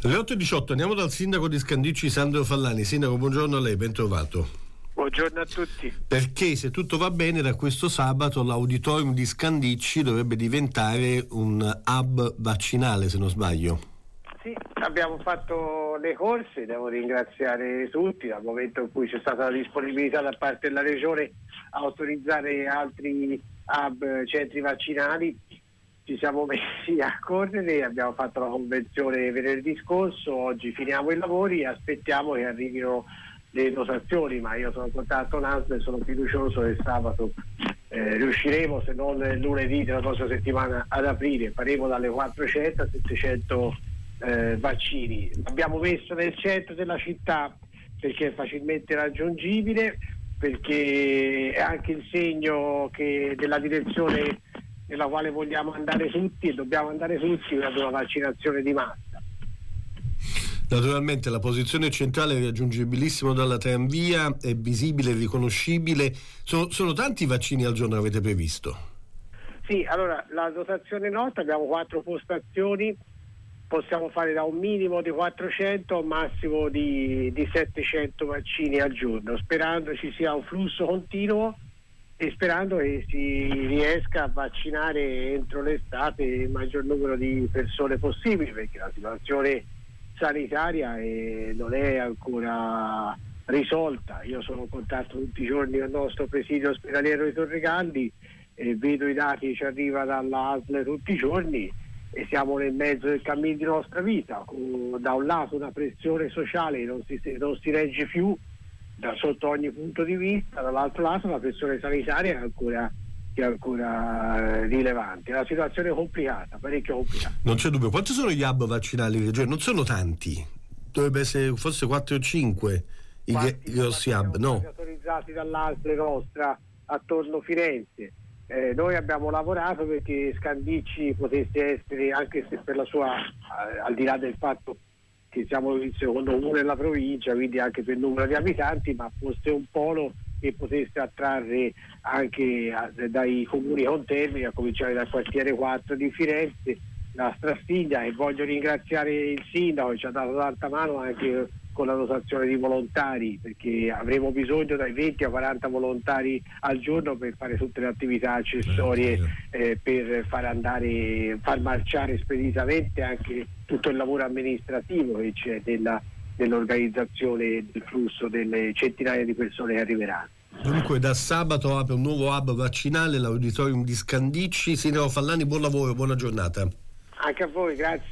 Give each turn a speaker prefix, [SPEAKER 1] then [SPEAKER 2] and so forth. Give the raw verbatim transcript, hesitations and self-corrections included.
[SPEAKER 1] Alle otto e diciotto andiamo dal sindaco di Scandicci, Sandro Fallani. Sindaco, buongiorno a lei, ben trovato.
[SPEAKER 2] Buongiorno a tutti.
[SPEAKER 1] Perché se tutto va bene, da questo sabato l'auditorium di Scandicci dovrebbe diventare un hub vaccinale, se non sbaglio.
[SPEAKER 2] Sì, abbiamo fatto le corse, devo ringraziare tutti dal momento in cui c'è stata la disponibilità da parte della regione a autorizzare altri hub, centri vaccinali. Ci siamo messi a correre, abbiamo fatto la convenzione venerdì scorso, oggi finiamo i lavori e aspettiamo che arrivino le dotazioni, ma io sono in contatto con l'A S L e sono fiducioso che sabato eh, riusciremo, se non lunedì della prossima settimana, ad aprire. Faremo dalle quattrocento a settecento eh, vaccini. L'abbiamo messo nel centro della città perché è facilmente raggiungibile, perché è anche il segno che della direzione nella quale vogliamo andare tutti e dobbiamo andare tutti ad una vaccinazione di massa.
[SPEAKER 1] Naturalmente la posizione centrale è raggiungibilissimo dalla tranvia, è visibile, riconoscibile. Sono, sono tanti vaccini al giorno che avete previsto?
[SPEAKER 2] Sì, allora la dotazione nostra, abbiamo quattro postazioni, possiamo fare da un minimo di quattrocento a un massimo di, di settecento vaccini al giorno, sperando ci sia un flusso continuo e sperando che si riesca a vaccinare entro l'estate il maggior numero di persone possibile, perché la situazione sanitaria è, non è ancora risolta. Io sono in contatto tutti i giorni con il nostro presidio ospedaliero di Torregalli e vedo i dati che ci arrivano dalla A S L tutti i giorni e siamo nel mezzo del cammino di nostra vita, con da un lato una pressione sociale che non si, non si regge più da sotto ogni punto di vista, dall'altro lato la pressione sanitaria è ancora, è ancora rilevante. La situazione è complicata, parecchio complicata.
[SPEAKER 1] Non c'è dubbio. Quanti sono gli hub vaccinali? Cioè, non sono tanti, dovrebbe essere forse quattro o cinque i, i grossi hub, no?
[SPEAKER 2] Autorizzati dall'A S L nostra attorno a Firenze. Eh, noi abbiamo lavorato perché Scandicci potesse essere, anche se per la sua, eh, al di là del fatto che siamo il secondo comune della provincia, quindi anche per numero di abitanti, ma fosse un polo che potesse attrarre anche a, dai comuni contermini, a cominciare dal quartiere quattro di Firenze, la Strastiglia, e voglio ringraziare il sindaco che ci ha dato tanta mano anche con la dotazione di volontari, perché avremo bisogno dai venti a quaranta volontari al giorno per fare tutte le attività accessorie, eh, per far andare, far marciare speditamente anche tutto il lavoro amministrativo che c'è della, dell'organizzazione del flusso delle centinaia di persone che arriveranno.
[SPEAKER 1] Dunque da sabato apre un nuovo hub vaccinale, l'auditorium di Scandicci. Sindaco Fallani, buon lavoro, buona giornata.
[SPEAKER 2] Anche a voi, grazie.